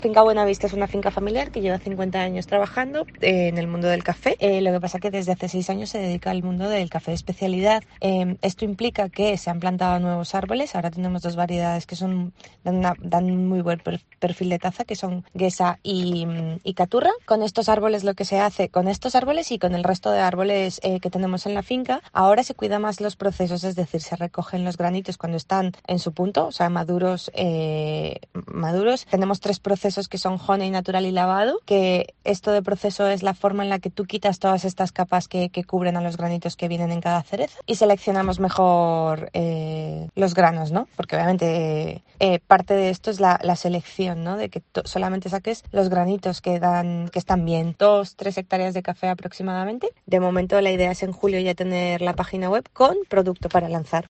Finca Buenavista es una finca familiar que lleva 50 años trabajando en el mundo del café. Lo que pasa es que desde hace 6 años se dedica al mundo del café de especialidad. Esto implica que se han plantado nuevos árboles. Ahora tenemos 2 variedades que dan un muy buen perfil de taza, que son Guesa y Caturra. Con estos árboles lo que se hace, con estos árboles y con el resto de árboles que tenemos en la finca, ahora se cuida más los procesos, es decir, se recogen los granitos cuando están en su punto, o sea, maduros. Tenemos 3 procesos que son honey, natural y lavado, que esto de proceso es la forma en la que tú quitas todas estas capas que cubren a los granitos que vienen en cada cereza, y seleccionamos mejor los granos, ¿no? Porque obviamente parte de esto es la selección, ¿no? De que solamente saques los granitos que están bien. 2-3 hectáreas de café aproximadamente. De momento la idea es en julio ya tener la página web con producto para lanzar.